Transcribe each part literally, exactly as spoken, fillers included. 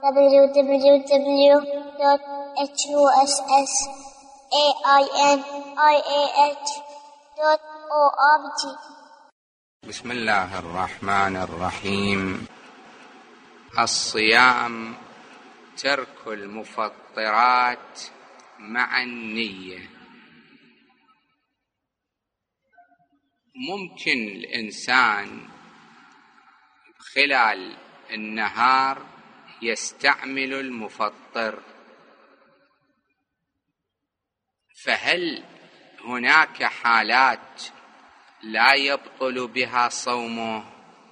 w w w dot h u s s a i n i a h dot org. بسم الله الرحمن الرحيم. الصيام ترك المفطرات مع النية. ممكن الإنسان خلال النهار يستعمل المفطر، فهل هناك حالات لا يبطل بها صومه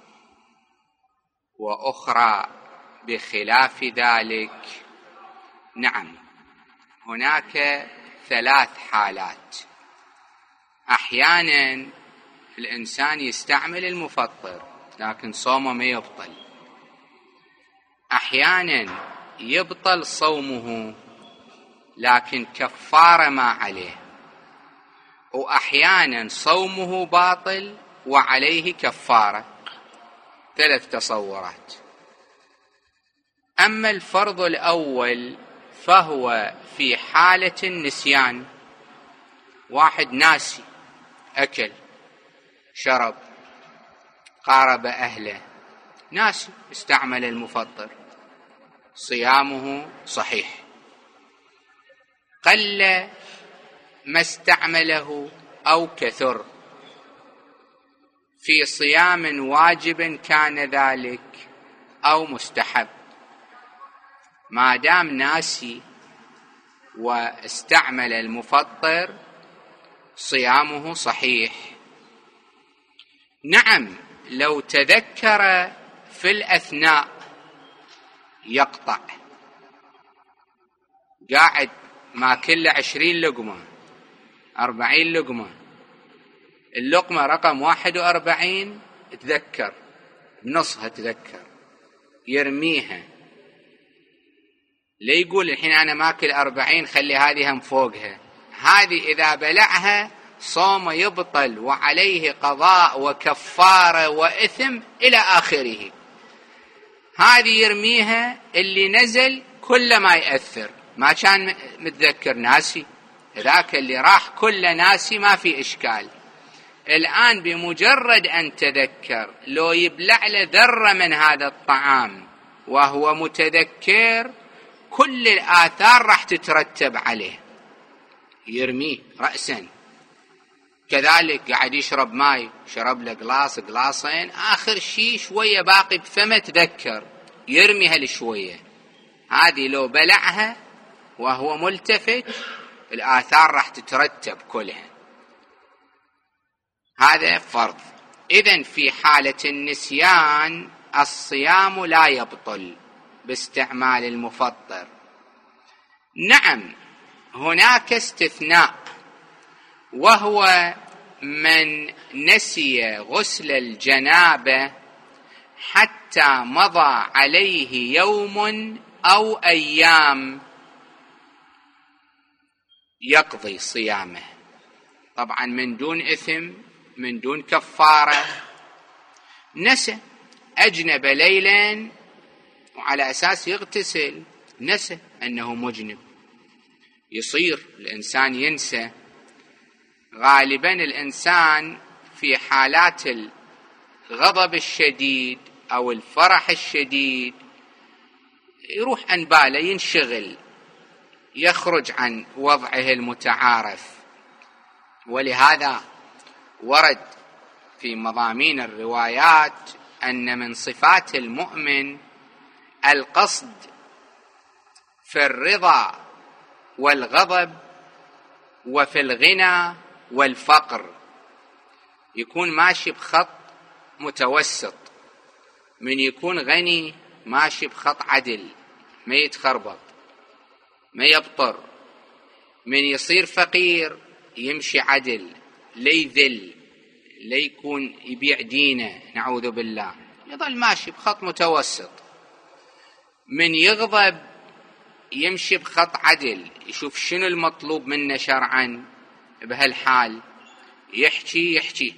وأخرى بخلاف ذلك؟ نعم، هناك ثلاث حالات. أحيانا الإنسان يستعمل المفطر لكن صومه ما يبطل، أحيانا يبطل صومه لكن كفارة ما عليه، وأحيانا صومه باطل وعليه كفارة. ثلاث تصورات. أما الفرض الأول فهو في حالة النسيان، واحد ناسي، أكل شرب قارب أهله، ناسي استعمل المفطر، صيامه صحيح. قل ما استعمله أو كثر، في صيام واجب كان ذلك أو مستحب، ما دام ناسي واستعمل المفطر صيامه صحيح. نعم، لو تذكر في الأثناء يقطع، قاعد ما كل عشرين لقمة أربعين لقمة، اللقمة رقم واحد وأربعين تذكر بنصها، تذكر يرميها، لا يقول الحين أنا ماكل أربعين خلي هذه هم فوقها. هذه إذا بلعها صوم يبطل وعليه قضاء وكفارة وإثم إلى آخره. هذه يرميها، اللي نزل كل ما يأثر، ما كان متذكر ناسي، ذاك اللي راح كل ناسي ما في إشكال. الآن بمجرد أن تذكر لو يبلع له ذرة من هذا الطعام وهو متذكر كل الآثار راح تترتب عليه، يرميه رأسا. كذلك قاعد يشرب ماي، شرب له قلاص قلاصين، آخر شيء شوية باقي بفمه تذكر، يرمي هالشوية. هذه لو بلعها وهو ملتفت الآثار راح تترتب كلها. هذا فرض. إذن في حالة النسيان الصيام لا يبطل باستعمال المفطر. نعم، هناك استثناء، وهو من نسي غسل الجنابة حتى مضى عليه يوم أو أيام يقضي صيامه، طبعا من دون إثم، من دون كفارة. نسى، أجنب ليلا وعلى أساس يغتسل، نسى أنه مجنب. يصير الإنسان ينسى، غالبا الإنسان في حالات الغضب الشديد أو الفرح الشديد يروح عن باله، ينشغل، يخرج عن وضعه المتعارف. ولهذا ورد في مضامين الروايات أن من صفات المؤمن القصد في الرضا والغضب وفي الغنى والفقر، يكون ماشي بخط متوسط، من يكون غني ماشي بخط عدل، ما يتخربط ما يبطر، من يصير فقير يمشي عدل، لا يذل، لا يكون يبيع دينه نعوذ بالله، يظل ماشي بخط متوسط. من يغضب يمشي بخط عدل، يشوف شنو المطلوب منه شرعا بهالحال، يحكي يحكي،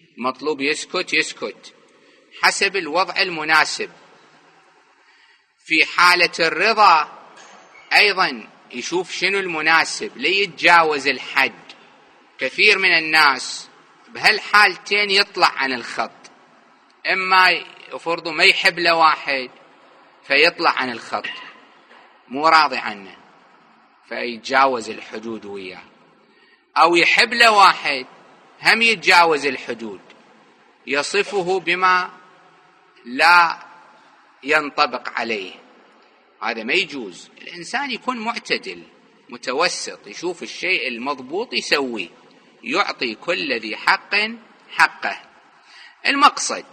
مطلوب يسكت يسكت حسب الوضع المناسب. في حالة الرضا أيضا يشوف شنو المناسب ليتجاوز الحد. كثير من الناس بهالحالتين يطلع عن الخط، إما فرضه ما يحب له واحد فيطلع عن الخط مو راضي عنه فيتجاوز الحدود وياه، أو يحب له واحد هم يتجاوز الحدود يصفه بما لا ينطبق عليه. هذا ما يجوز. الإنسان يكون معتدل متوسط، يشوف الشيء المضبوط يسويه، يعطي كل ذي حق حقه. المقصد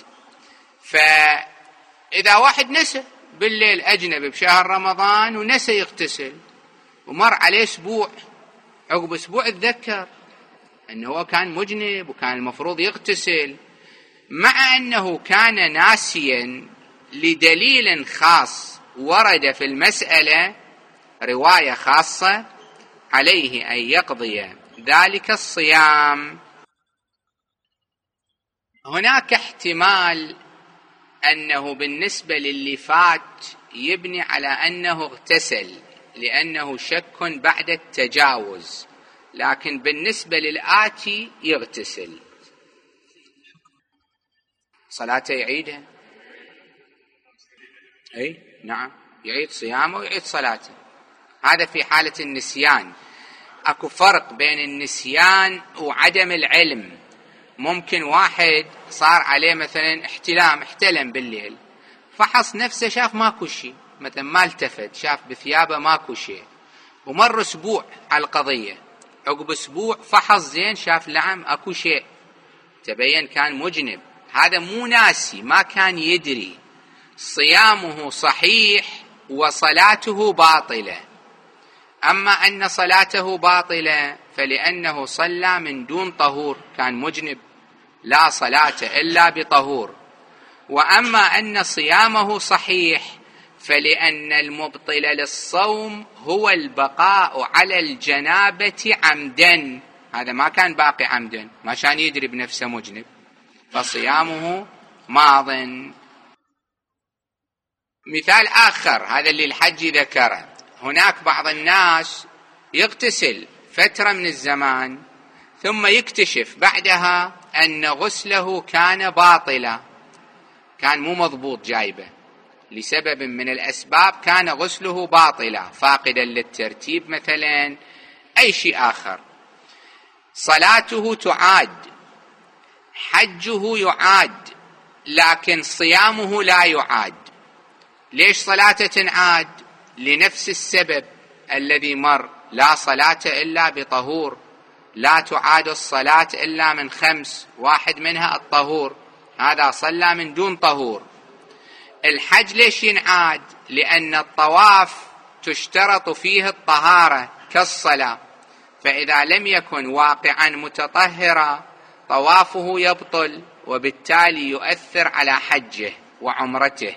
فإذا واحد نسى بالليل أجنبي بشهر رمضان ونسى يغتسل ومر عليه أسبوع، عقب أسبوع تذكر أنه هو كان مجنب وكان المفروض يغتسل، مع أنه كان ناسيا لدليل خاص ورد في المسألة رواية خاصة، عليه أن يقضي ذلك الصيام. هناك احتمال أنه بالنسبة للي فات يبني على أنه اغتسل لأنه شك بعد التجاوز، لكن بالنسبة للآتي يغتسل. صلاته يعيدها؟ أي نعم، يعيد صيامه ويعيد صلاته. هذا في حالة النسيان. أكو فرق بين النسيان وعدم العلم. ممكن واحد صار عليه مثلا احتلام، احتلم بالليل، فحص نفسه شاف ماكو شيء، مثلا ما التفت، شاف بثيابه ماكو شيء، ومر اسبوع على القضية، عقب اسبوع فحص زين شاف نعم اكو شيء، تبين كان مجنب. هذا مو ناسي، ما كان يدري، صيامه صحيح وصلاته باطلة. أما أن صلاته باطلة فلأنه صلى من دون طهور، كان مجنب لا صلاة إلا بطهور. وأما أن صيامه صحيح فلأن المبطل للصوم هو البقاء على الجنابة عمدا، هذا ما كان باقي عمدا، ما كان يدري بنفسه مجنب، فصيامه ماض. مثال آخر، هذا اللي الحج ذكره، هناك بعض الناس يغتسل فترة من الزمان ثم يكتشف بعدها أن غسله كان باطلا، كان مو مضبوط جايبه لسبب من الأسباب، كان غسله باطلا فاقدا للترتيب مثلا، أي شيء آخر. صلاته تعاد، حجه يعاد، لكن صيامه لا يعاد. ليش صلاته تنعاد؟ لنفس السبب الذي مر، لا صلاة إلا بطهور، لا تعاد الصلاة إلا من خمس، واحد منها الطهور، هذا صلى من دون طهور. الحج ليش ينعاد؟ لأن الطواف تشترط فيه الطهارة كالصلاة، فإذا لم يكن واقعا متطهرا طوافه يبطل، وبالتالي يؤثر على حجه وعمرته.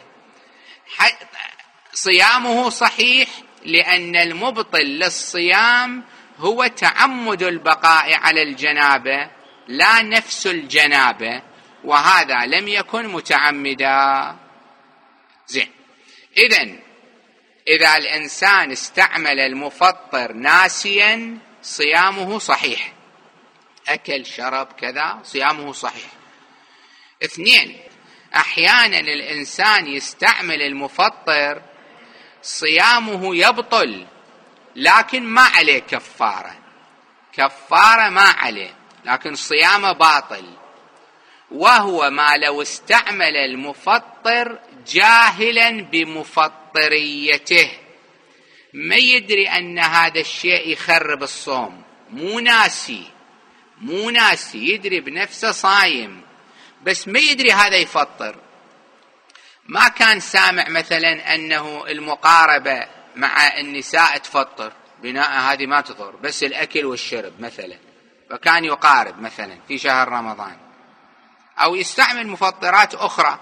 صيامه صحيح لأن المبطل للصيام هو تعمد البقاء على الجنابة لا نفس الجنابة، وهذا لم يكن متعمدا. زين، إذن إذا الإنسان استعمل المفطر ناسيا صيامه صحيح، أكل شرب كذا صيامه صحيح. اثنين، أحيانا الإنسان يستعمل المفطر صيامه يبطل لكن ما عليه كفارة، كفارة ما عليه لكن صيامه باطل، وهو ما لو استعمل المفطر جاهلا بمفطريته، ما يدري أن هذا الشيء يخرب الصوم، مو ناسي مو ناسي يدري بنفسه صايم بس ما يدري هذا يفطر. ما كان سامع مثلا أنه المقاربة مع النساء تفطر، بناء هذه ما تضر، بس الأكل والشرب مثلا، فكان يقارب مثلا في شهر رمضان، أو يستعمل مفطرات أخرى،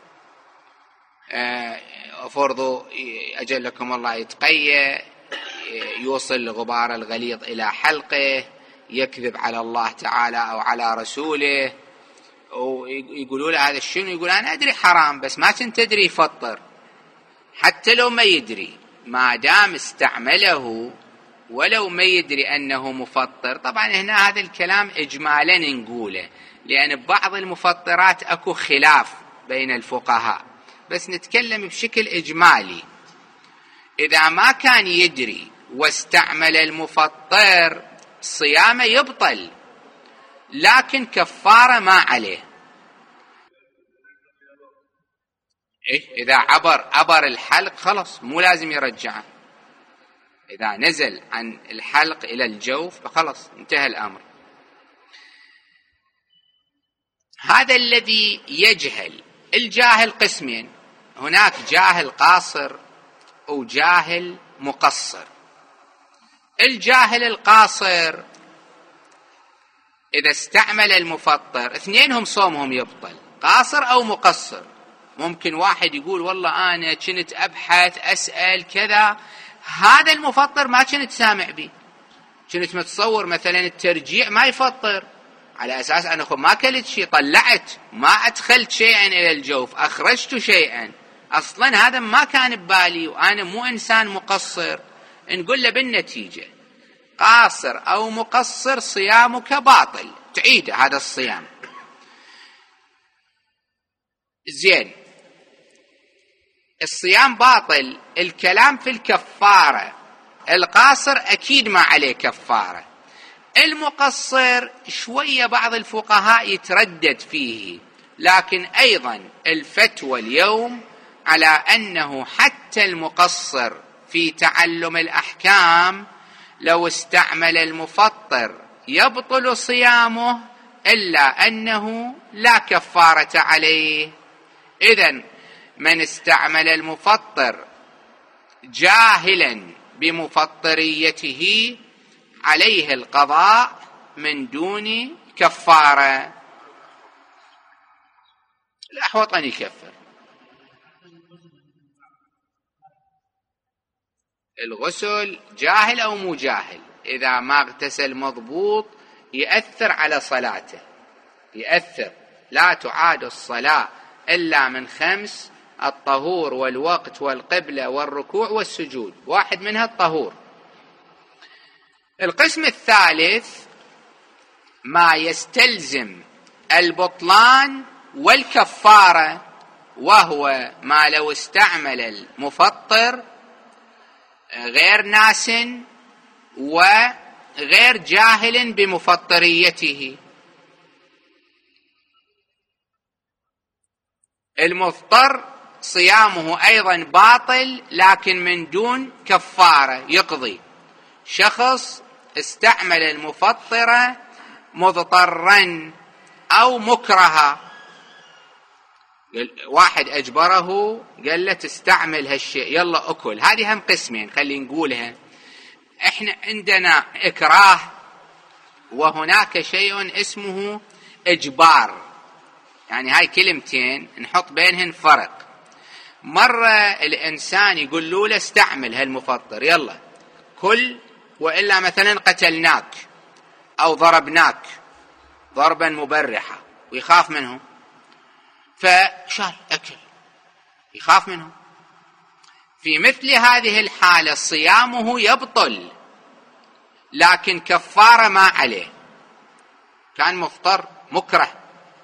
فرضوا أجلكم الله يتقي، يوصل غبار الغليظ إلى حلقه، يكذب على الله تعالى أو على رسوله، ويقولوا له هذا الشنو، يقول أنا أدري حرام بس ما كنت أدري يفطر، حتى لو ما يدري، ما دام استعمله ولو ما يدري أنه مفطر. طبعا هنا هذا الكلام إجمالا نقوله، لأن ببعض المفطرات أكو خلاف بين الفقهاء، بس نتكلم بشكل إجمالي. إذا ما كان يدري واستعمل المفطر صيامه يبطل، لكن كفارة ما عليه. إيه؟ إذا عبر عبر الحلق خلص مو لازم يرجعه. إذا نزل عن الحلق إلى الجوف فخلص انتهى الأمر. هذا الذي يجهل. الجاهل قسمين، هناك جاهل قاصر وجاهل مقصر. الجاهل القاصر إذا استعمل المفطر اثنينهم صومهم يبطل، قاصر أو مقصر. ممكن واحد يقول والله أنا كنت أبحث أسأل كذا، هذا المفطر ما كنت سامع به، كنت متصور مثلا الترجيع ما يفطر، على أساس أنا ما أكلت شيء، طلعت ما أدخلت شيئا إلى الجوف، أخرجت شيئا، أصلا هذا ما كان ببالي وأنا مو إنسان مقصر. نقول له بالنتيجة قاصر أو مقصر صيامك باطل، تعيد هذا الصيام. زين، الصيام باطل. الكلام في الكفارة. القاصر أكيد ما عليه كفارة. المقصر شوية بعض الفقهاء يتردد فيه، لكن أيضا الفتوى اليوم على أنه حتى المقصر في تعلم الأحكام لو استعمل المفطر يبطل صيامه، إلا أنه لا كفارة عليه. إذن من استعمل المفطر جاهلا بمفطريته عليه القضاء من دون كفارة. الأحوط أن يكفر. الغسل جاهل أو مو جاهل، إذا ما اغتسل مضبوط يأثر على صلاته، يأثر. لا تعاد الصلاة إلا من خمس: الطهور والوقت والقبلة والركوع والسجود، واحد منها الطهور. القسم الثالث ما يستلزم البطلان والكفارة، وهو ما لو استعمل المفطر غير ناس وغير جاهل بمفطريته. المفطر صيامه أيضا باطل لكن من دون كفارة، يقضي. شخص استعمل المفطرة مضطرا أو مكرها، واحد أجبره قال له تستعمل هالشيء يلا أكل. هذه هم قسمين خلينا نقولها. إحنا عندنا إكراه وهناك شيء اسمه إجبار، يعني هاي كلمتين نحط بينهن فرق. مرة الإنسان يقول له لا استعمل هالمفطر يلا كل، وإلا مثلا قتلناك أو ضربناك ضربا مبرحا ويخاف منه فشال أكل، يخاف منه. في مثل هذه الحالة صيامه يبطل لكن كفارة ما عليه، كان مفطر مكره.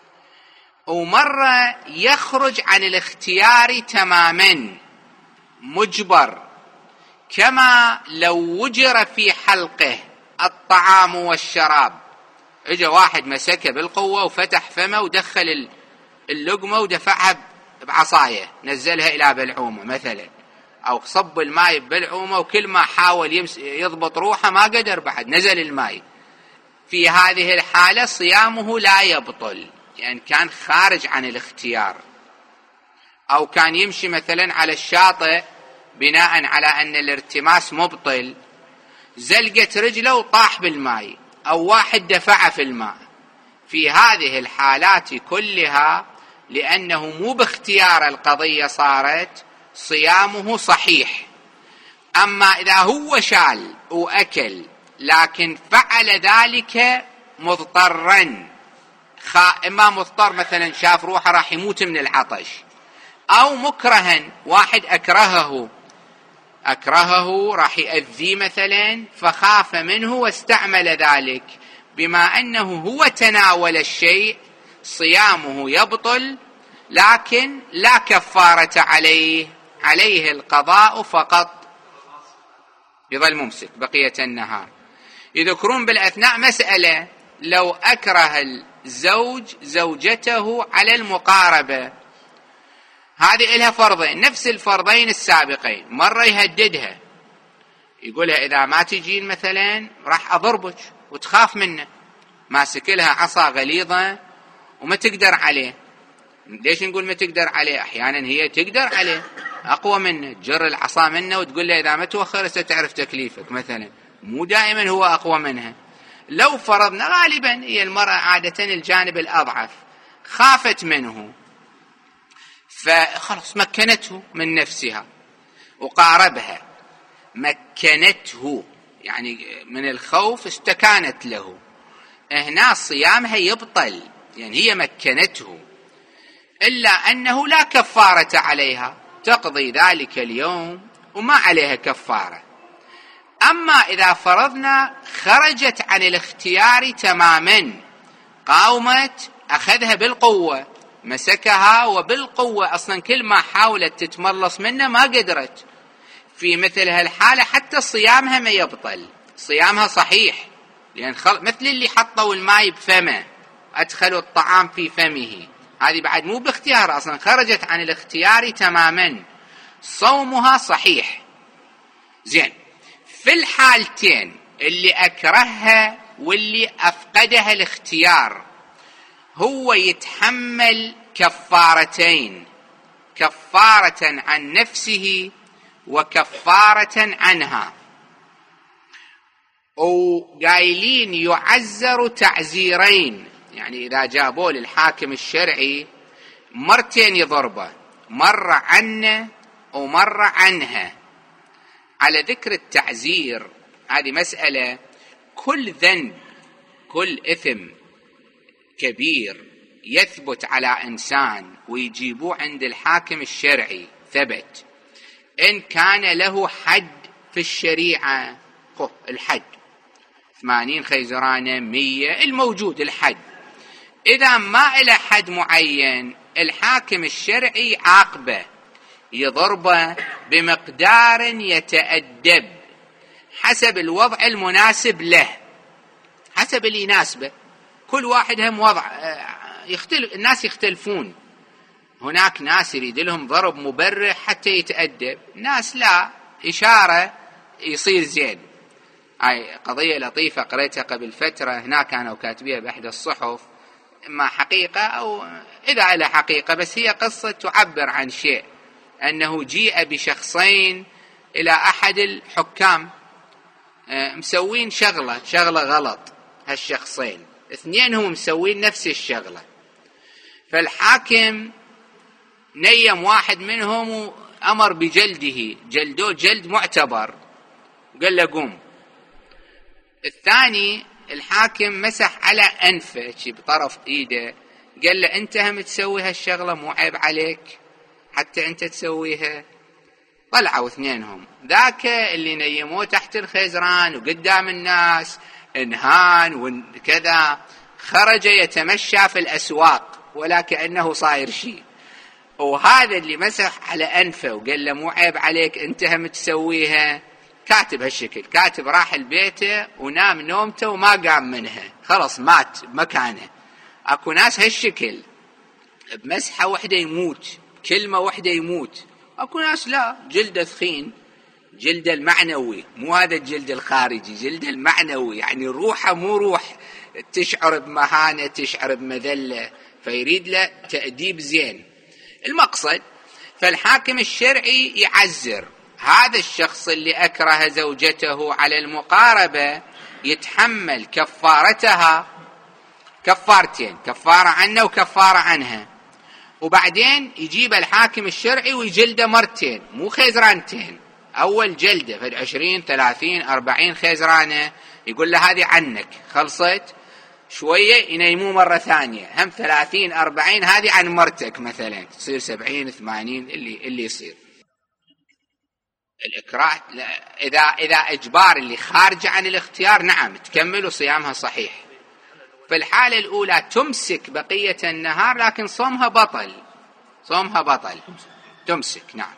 ومرة يخرج عن الاختيار تماما، مجبر، كما لو وجر في حلقه الطعام والشراب، اجا واحد مسكه بالقوة وفتح فمه ودخل اللقمة ودفعها بعصاية نزلها إلى بلعومة مثلا، أو صب الماء ببلعومة وكل ما حاول يضبط روحه ما قدر بعد نزل الماء. في هذه الحالة صيامه لا يبطل، يعني كان خارج عن الاختيار. أو كان يمشي مثلا على الشاطئ بناء على أن الارتماس مبطل، زلقت رجله وطاح بالماء أو واحد دفعه في الماء. في هذه الحالات كلها لأنه مو باختيار القضية صارت، صيامه صحيح. أما إذا هو شال وأكل لكن فعل ذلك مضطرا، إما مضطر مثلا شاف روحه راح يموت من العطش، أو مكرها، واحد أكرهه أكرهه راح يأذيه مثلا فخاف منه واستعمل ذلك، بما أنه هو تناول الشيء صيامه يبطل، لكن لا كفارة عليه، عليه القضاء فقط، يظل ممسك بقية النهار. يذكرون بالأثناء مسألة: لو أكره الزوج زوجته على المقاربة، هذه إلها فرضين نفس الفرضين السابقين. مرة يهددها يقولها إذا ما تجين مثلا راح أضربك، وتخاف منه، ماسك لها عصا غليظة وما تقدر عليه. ليش نقول ما تقدر عليه؟ أحيانا هي تقدر عليه، أقوى منه، تجر العصا منه وتقول له إذا ما توخر ستعرف تكليفك مثلا، مو دائما هو أقوى منها. لو فرضنا غالبا هي المرأة عادة الجانب الأضعف، خافت منه فخلص مكنته من نفسها وقاربها، مكنته يعني من الخوف استكانت له، هنا صيامها يبطل، يعني هي مكنته، إلا أنه لا كفارة عليها، تقضي ذلك اليوم وما عليها كفارة. أما إذا فرضنا خرجت عن الاختيار تماما، قاومت، أخذها بالقوة، مسكها وبالقوة، أصلا كل ما حاولت تتملص منه ما قدرت، في مثل هالحالة حتى صيامها ما يبطل، صيامها صحيح، لأن خل... مثل اللي حطوا الماء بفمه، أدخلوا الطعام في فمه، هذه بعد مو باختيار، أصلا خرجت عن الاختيار تماما، صومها صحيح. زين، في الحالتين اللي أكرهها واللي أفقدها الاختيار، هو يتحمل كفارتين، كفارة عن نفسه وكفارة عنها، وقايلين يعزر تعزيرين، يعني إذا جابوا للحاكم الشرعي مرتين يضربه، مرة عنه ومرة عنها. على ذكر التعزير، هذه مسألة، كل ذنب كل إثم كبير يثبت على إنسان ويجيبوه عند الحاكم الشرعي ثبت، إن كان له حد في الشريعة، الحد ثمانين خيزرانة، مية، الموجود الحد. إذا ما إلى حد معين، الحاكم الشرعي عاقبه، يضربه بمقدار يتأدب حسب الوضع المناسب له، حسب اللي يناسبه، كل واحد هم وضع يختلف، الناس يختلفون، هناك ناس يريد لهم ضرب مبرح حتى يتأدب، ناس لا، إشارة يصير زين. هاي قضية لطيفة قريتها قبل فترة، هناك كانوا كاتبيها بأحد الصحف، إما حقيقة أو إذا لها حقيقة، بس هي قصة تعبر عن شيء، أنه جيء بشخصين إلى أحد الحكام مسوين شغلة شغلة غلط، هالشخصين اثنين هم مسوين نفس الشغلة، فالحاكم نيم واحد منهم وأمر بجلده، جلدوه جلد معتبر، قال له قوم. الثاني الحاكم مسح على أنفه بطرف إيده، قال له أنت هم تسوي هالشغلة، مو عيب عليك حتى أنت تسويها؟ طلعوا اثنينهم، ذاك اللي نيموه تحت الخزران وقدام الناس انهان وكذا، خرج يتمشى في الأسواق ولا كأنه صاير شيء، وهذا اللي مسح على أنفه وقال له مو عيب عليك أنت هم تسويها، كاتب هالشكل، كاتب راح البيت ونام نومته وما قام منها، خلص مات مكانه. أكو ناس هالشكل بمسحة وحدة يموت، كلمة وحدة يموت. أكو ناس لا، جلد ثخين، جلد المعنوي، مو هذا الجلد الخارجي، جلد المعنوي، يعني روحه مو روح تشعر بمهانة، تشعر بمذلة، فيريد له تأديب زين. المقصد، فالحاكم الشرعي يعزر هذا الشخص اللي أكره زوجته على المقاربة، يتحمل كفارتها، كفارتين، كفارة عنه وكفارة عنها، وبعدين يجيب الحاكم الشرعي ويجلده مرتين، مو خيزرانتين، أول جلده في عشرين ثلاثين أربعين خيزرانة، يقول له هذه عنك خلصت، شوية ينيموه مرة ثانية، هم ثلاثين أربعين، هذه عن مرتك مثلا تصير سبعين ثمانين اللي اللي يصير. الإكراه إذا إذا إجبار اللي خارج عن الاختيار نعم تكمل وصيامها صحيح. في الحالة الأولى تمسك بقية النهار لكن صومها بطل، صومها بطل تمسك. نعم.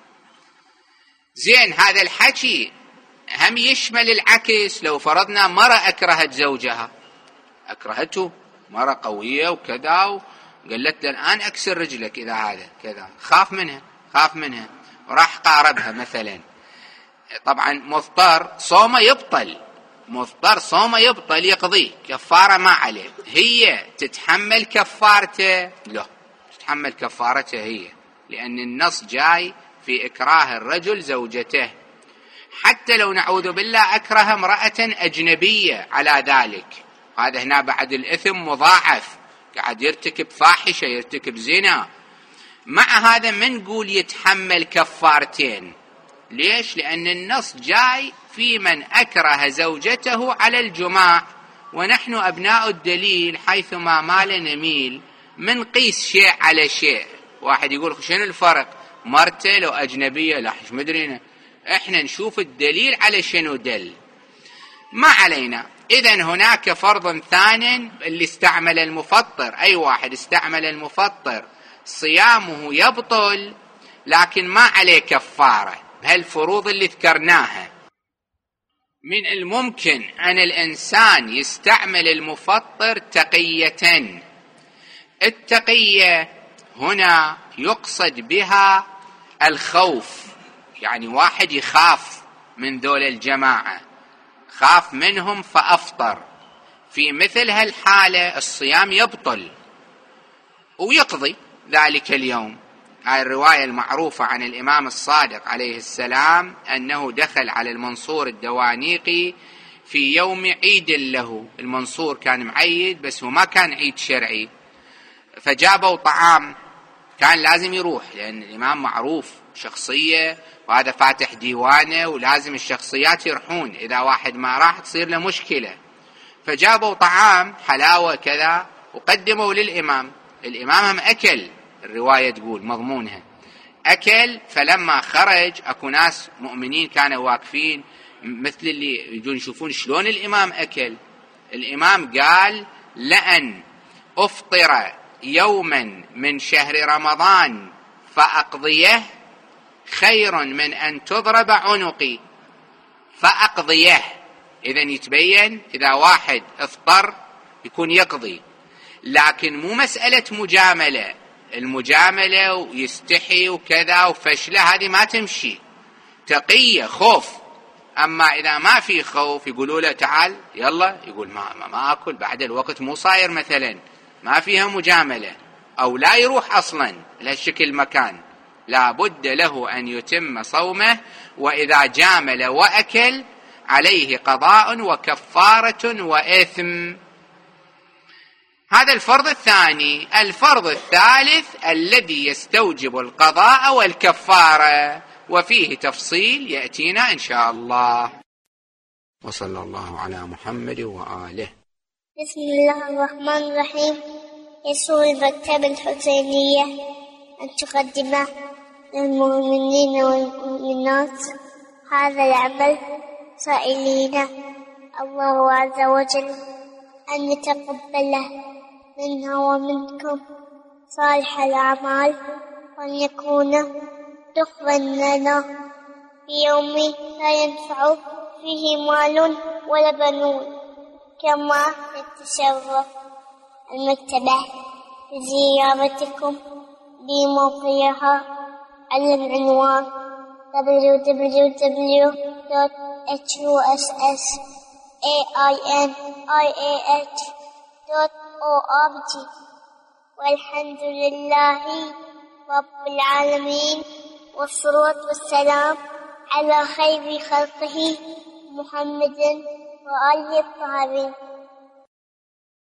زين، هذا الحكي هم يشمل العكس. لو فرضنا مرة أكرهت زوجها، أكرهته مرة قوية وكذا، وقالت له الآن أكسر رجلك إذا هذا كذا، خاف منها خاف منها وراح قاربها مثلا، طبعا مضطر صومه يبطل، مضطر صومه يبطل يقضيه، كفارة ما عليه. هي تتحمل كفارته؟ لا، تتحمل كفارته هي، لأن النص جاي في إكراه الرجل زوجته. حتى لو نعوذ بالله أكره امرأة أجنبية على ذلك، هذا هنا بعد الإثم مضاعف، قاعد يرتكب فاحشة، يرتكب زنا. مع هذا من نقول يتحمل كفارتين؟ ليش؟ لأن النص جاي في من أكره زوجته على الجماع، ونحن أبناء الدليل حيثما مال نميل، من قيس شيء على شيء. واحد يقول شنو الفرق مرته لو أجنبية؟ لا مش مدرينا، احنا نشوف الدليل على شنو دل، ما علينا. إذن هناك فرض ثاني، اللي استعمل المفطر، أي واحد استعمل المفطر صيامه يبطل لكن ما عليه كفارة. هالفروض اللي ذكرناها، من الممكن أن الإنسان يستعمل المفطر تقية. التقية هنا يقصد بها الخوف، يعني واحد يخاف من ذول الجماعة، خاف منهم فأفطر، في مثل هالحالة الصيام يبطل ويقضي ذلك اليوم. هاي الرواية المعروفة عن الإمام الصادق عليه السلام أنه دخل على المنصور الدوانيقي في يوم عيد له، المنصور كان معيد بس هو ما كان عيد شرعي، فجابوا طعام، كان لازم يروح لأن الإمام معروف شخصية وهذا فاتح ديوانه ولازم الشخصيات يروحون، إذا واحد ما راح تصير له مشكلة. فجابوا طعام حلاوة كذا وقدموا للإمام، الإمام هم أكل، الرواية تقول مضمونها أكل. فلما خرج أكو ناس مؤمنين كانوا واقفين مثل اللي يجون يشوفون شلون الإمام أكل. الإمام قال لأن أفطر يوما من شهر رمضان فأقضيه خير من أن تضرب عنقي، فأقضيه. إذن يتبين إذا واحد افطر يكون يقضي، لكن مو مسألة مجاملة، المجاملة ويستحي وكذا وفشلة هذه ما تمشي، تقية خوف. أما إذا ما في خوف يقولوا له تعال يلا، يقول ما, ما, ما أكل بعد الوقت مو صاير مثلا، ما فيها مجاملة، أو لا يروح أصلا لهالشكل مكان، لا بد له أن يتم صومه، وإذا جامل وأكل عليه قضاء وكفارة وإثم. هذا الفرض الثاني. الفرض الثالث الذي يستوجب القضاء والكفارة، وفيه تفصيل يأتينا إن شاء الله. وصلى الله على محمد وآله. بسم الله الرحمن الرحيم. يسر المكتبة الحسينية أن تقدم للمؤمنين والمؤمنات هذا العمل سائلين الله عز وجل أن يتقبله منا ومنكم صالح الأعمال، وأن يكون دخلا لنا في يوم لا ينفع فيه مال ولا بنون. كما يتشرف المكتبة بزيارتكم بموقعها على العنوان دبليو دبليو دبليو دوت إتش يو إس إس إيه آي إن آي إيه إتش دوت أو آر جي. والحمد لله رب العالمين، والصلاة والسلام على خير خلقه محمد وآله الطاهرين.